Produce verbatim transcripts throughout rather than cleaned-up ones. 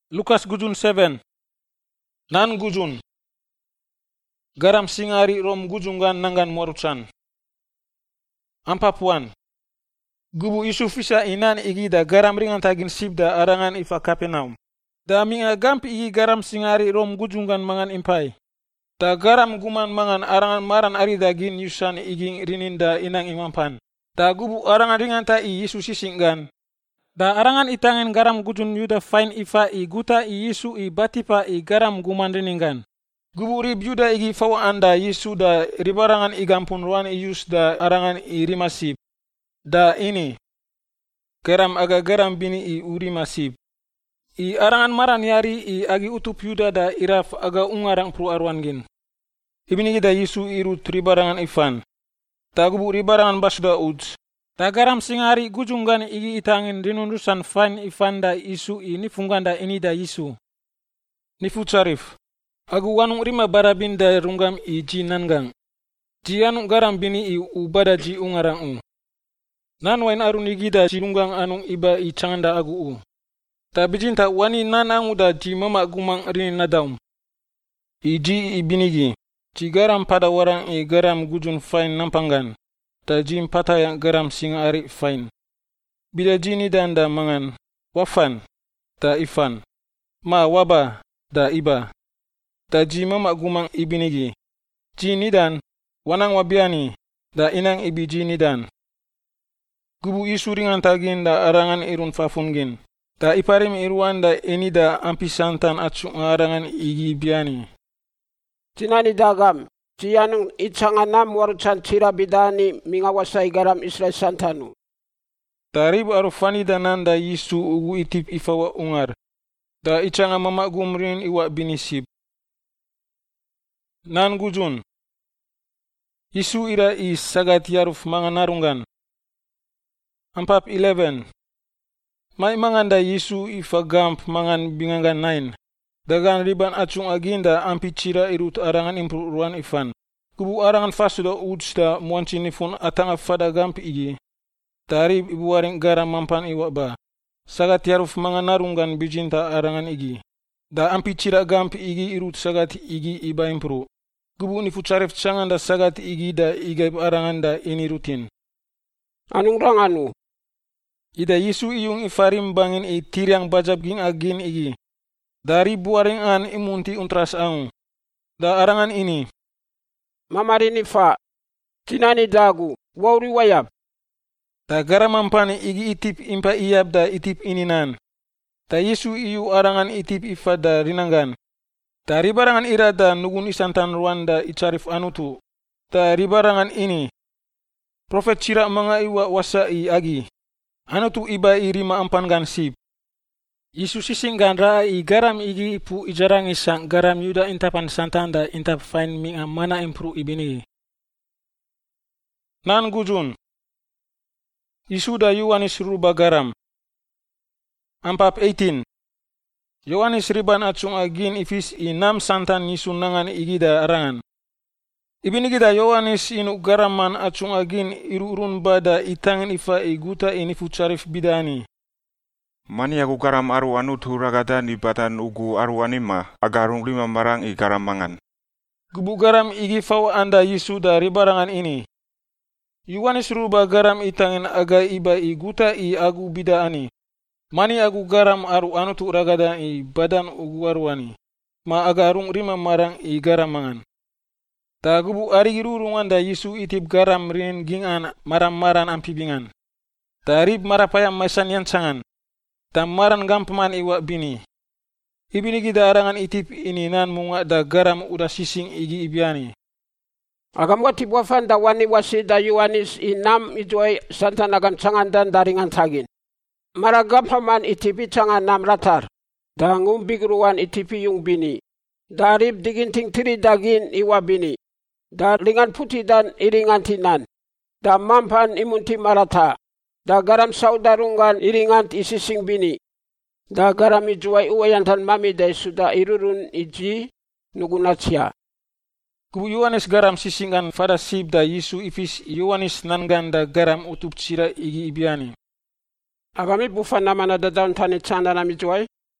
Lukas gujun seven. Nan gujun. Garam singari rom gujungan nangan morucan. Ampapuan. Gubu isu fisa inan igi da garam ringan tagin sibda arangan ifa Kapernaum. Da minga gampi igi garam singari rom gujungan mangan impai. Da garam guman mangan arangan maran ari dagin yusan iging rininda inang imampan. Da gubu arangan ringan ta i Yesus sisinggan. Da arangan itangen garam gujun yuda fain ifa i guta i Yesu i batipa i garam guman riningan. Gubu rib yuda igi fawa anda Yesu da ribarangan igampun ruan i yus da arangan i rimasib. Da ini garam aga garam bini i uri masib. I arangan maran yari i agi utup yuda da iraf aga ungarang pru arwangin. Ibini da Yesu irut ribarangan ifan. Da gubu ribarangan basda uds. Da garam singari gujungan igi itangin rinundusan fain ifanda Yesu i nifunganda ini da Yesu. Nifu carif. Agu wanung rima barabin da rungam i ji nangang. Ji anung garam bini i ubada ji ungarang u. Nan wain arun igi da ji nunggang anung iba i canganda agu u. Ta bijinta wani nan angu da ji mama gumang rini nadaum. I ji i binigi. Ji garam pada warang i garam gujun fain nampangan. Ta ji mpata yang garam singa ari fain. Bila ji ni danda mangan. Wafan. Ta ifan. Ma waba. Da iba. Da ji mama gumang ibinigi. Ji nidan. Wanang wabiani. Da inang ibi ji nidan. Gubu isu ringan tagin da arangan irun fafungin. Da iparim iruan da ini da ampisantan atsu arangan igi biani. Tinani dagam. Cianung itsanganam warucan tira bidani mingawasai garam Israel santanu. Tarib arufani danan da Yesu ugu itip ifawa ungar. Da itsanga mama gumrin iwa binisib. Nan gujun. Yesu ira i sagat yaruf manganarungan. Ampap eleven. Mai manganda Yesu ifa gamp mangan bingangan nine. Dagan riban acung aginda ampi cira irut arangan impruruan ifan. Kubu arangan fasuda udsta muanci nifun atanga fada gampi igi. Tarib ibu waring garam mampan iwa ba. Sagat yaruf manganarungan bijinta arangan igi. Da ampi cira gampi igi irut sagat igi iba impru. Kubu nifu carif cangan da sagat igi da igaib arangan da ini rutin. Anung rang anu. Ida Yesu iyung ifarim bangin i tiriang bajab ging agin igi. Dari buaring an imunti untras ang. Da arangan ini. Mamarini fa. Tinani dagu. Wauri wayab. Da garamampani igi itip impa iyab da itip ininan. Da Yesu iyu arangan itip ifa da rinangan. Da ribarangan ira da nugun isantan ruanda icarif anutu. Da ribarangan ini. Profet cira mga iwa wasa i agi. Anutu iba irima ampan gansib. Yesus sisinggan ra i garam igi pu ijarang isang garam yuda intapan santanda intap fain minga mana impru ibini. Nan gujun. Yesu da Yohanes ruba garam. Ampap eighteen. Yohanes riban acung agin ifis i nam santan Yesu nangan igi da arangan. Ibini gida Yohanes inu garaman acung agin irurun bada itangan ifa iguta ini fucarif bidani. Mani aku garam aru anu turagada ni batan ugu aru anima agarung lima marang i garam mangan. Gubu garam igi fawa anda Yesu dari barangan ini. Yohanes ruba garam itangin aga iba i guta i agu bidaani. Mani agu garam aru anu turagada i badan ugu arwani. Ma agarung lima marang i garam mangan. Ta gubu arigirurungan da Yesu itip garam rin gingan maram-maran ampibingan. Tarib marapayam maisan yan sangan. Tamaran gampaman iwa bini. Ibini gida arangan itip ini nan munga da garam uda sising igi ibiani. Agam wati wafan da wani wasi da Yohanes inam ijoy santanagan cangan dan daringan tagin. Mara gampaman itipi cangan nam ratar. Da ngumbig ruan itipi yung bini. Darib diginting tiri dagin iwa bini. Da ringan puti dan iringan tinan. Da mampan imunti marata. Da garam saudarungan iringan isising bini. Da garam ijuay uwayantan mami day suda irurun iji nugunatsia. Kubu Yohanes garam sisingan fada sib da Yesu ifis Yohanes nangan da garam utup cira igi ibiani. Agami bufan namana da daun tani canda nami juay.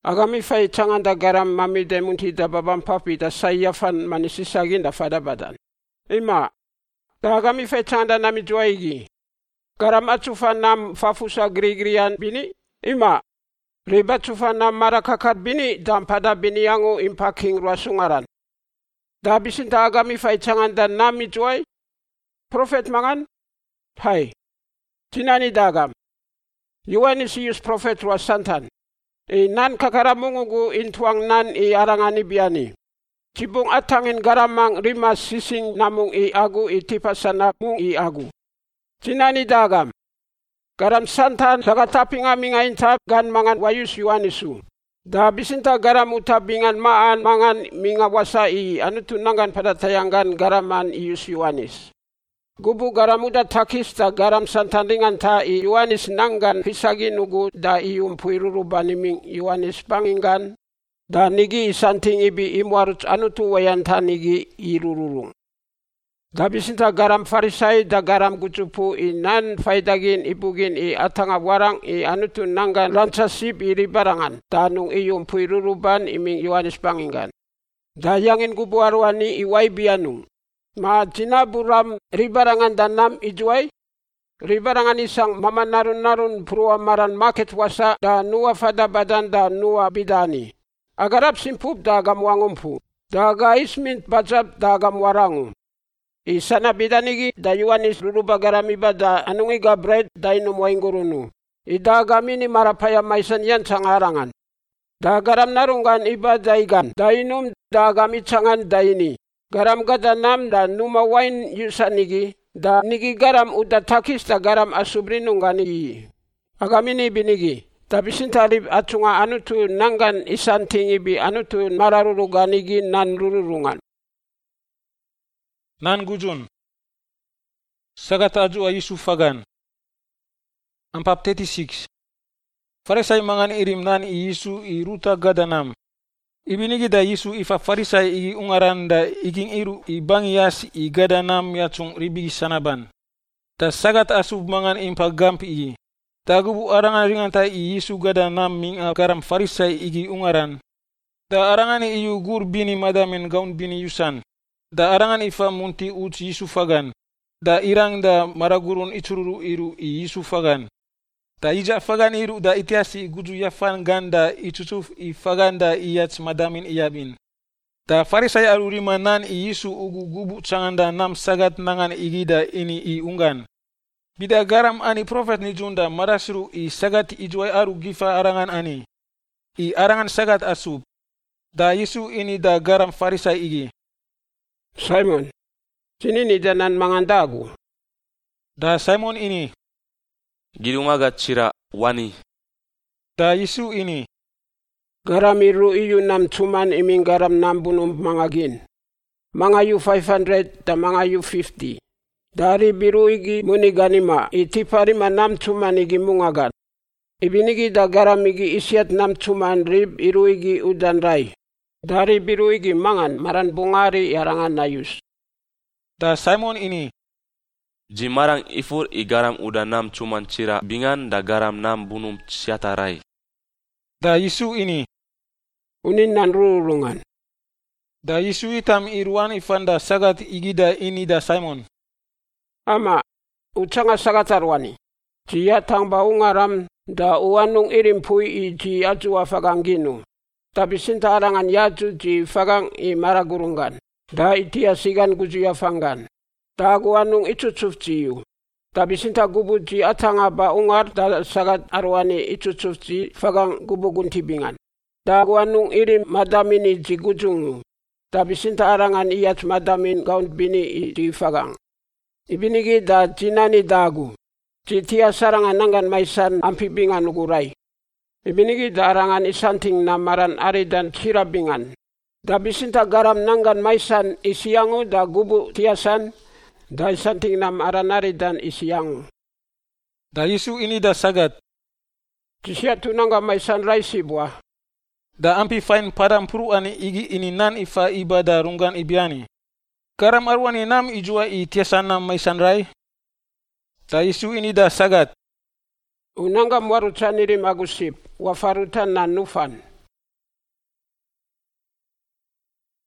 Agami fay changan da garam mami de munti da babam papi da sayafan manisisagin da fada badan. Ima, da agami fay changan da nami juaigi. Garam atsufa nam fafusa grigrian bini. Ima, riba tsufa nam marakakat bini dan pada bini yangu impaking ruasungaran. Da bisin da agami fay changan da nami juai. Prophet mangan? Hai, tinani dagam. Yuani siyus prophet ruasantan. I nan kakaramungugu intuang nan i arangani biani. Cibung atangin garamang rimas sising namung i agu i tipasana mung i agu. Tinani dagam. Garam santan sagatapi ngami ngaintap gan mangan wayus yuanisu. Da bisinta garam utabingan maan mangan mingawasa i anutunangan pada tayangan garaman ius yuanis. Gubu garam uda takis ta garam santandingan ta i Yohanes nanggan pisagi nugu da ium puirurubani ming Yohanes panginggan da nigi isanting ibi imwarut anutu wayanta nigi irururung. Da bisinta garam farisai da garam gucupu i nan faidagin ibugin i atanga warang i anutu nanggan lansasip iri barangan da nung ium puiruruban iming Yohanes panginggan. Da yangin gubu arwani i waibianung. Ma jinaburam ribarangan danam ijuai, ribarangan isang mama narun-narun pruamaran market wasa da nuwa fada badan da nuwa bidani. Agarap simpup da gamwangumpu, da gaismint bajab da gamwarangu. Isana bidanigi da Yohanes luruba garamiba da anungiga bread da inumwaingurunu. Ida gamini marapaya maisan yan sangarangan. Da garam narungan iba daigan, da inum da gamichangan da ini. Garam gada nam da numa wine yusa nigi, da nigi garam uda takis da garam asubri nunga nigi. Agamini binigi, da bisintarib atunga anutu nangan isantingi bi anutu mararuruga nigi nan rururungan. Nan gujun. Sagat aju ayisu fagan. Ampap thirty-six. Farisai mangan irim nan iyisu iruta gada nam. Ibinigi da Yesu ifa farisai igi ungaran da iging iru ibang yas i gada nam yatsung ribigi sanaban. Da sagat asub mangan impa gampi igi. Da gubu arangan ringanta i Yesu gada nam ming a garam farisai igi ungaran. Da arangan iyu gur bini madamin gaun bini yusan. Da arangan ifa munti uts Yesu fagan. Da irang da maragurun itururu iru i Yesu fagan. Da ija fagan iru da itiasi guju yafan ganda itutuf i faganda iyats madamin iyabin. Da farisai arurima nan i Yesu ugu gubu changanda nam sagat nangan igida ini i ungan. Bida garam ani prophet ni junda marasiru i sagat ijuai aru gifa arangan ani. I arangan sagat asub. Da Yesu ini da garam farisai igi. Simon, sini ni danan mangandagu. Da Simon ini. Girungaga cira wani. Da Yesu ini. Garam iru iyu nam cuman iming garam nam bunum mangagin. Mangayu five hundred da mangayu fifty. Dari biru igi muni ganima itiparima nam cuman igi mungagan. Ibinigi da garam igi isiat nam cuman rib iru igi udan rai. Dari biru igi mangan maran bungari yarangan nayus. Da Simon ini. Jimarang ifur i garam uda nam cuman cira bingan da garam nam bunum siatarai. Da Yesu ini. Unin nan rurungan. Da Yesu itam irwan ifanda sagat igida ini da Simon. Ama, uchanga sagat arwani. Jia tangba ungaram da uanung irim pui i ji ajua faganginu. Tapi sinta arangan yaju ji fagang i maragurungan. Da itia sigan guju yafangan. Da guanung icucuf jiu. Tapi sinta gubu ji atanga ba ungar da sagat arwani icucuf ji fagang gubu guntibingan. Da guanung irim madamini ji gujungu. Tapi sinta arangan iyat madamin gaun bini ji fagang. Ibinigi da jinani dagu. Ji tia sarangan nangan maisan ampibingan ugurai. Ibinigi da arangan isanting namaran ari dan kirabingan. Da bisinta garam nangan maisan isiyangu da gubu tiasan. Da isanting nam aranari dan isiyangu. Da Yesu ini da sagat. Kisia tunanga maisan raisi buah. Da ampi fain padam puru ani igi ini nan ifa ibada rungan ibiani. Garam arwani nam ijua i tiasan nam maisan rai. Da Yesu ini da sagat. Unanga mwarutan irim agusip. Wafarutan na nufan.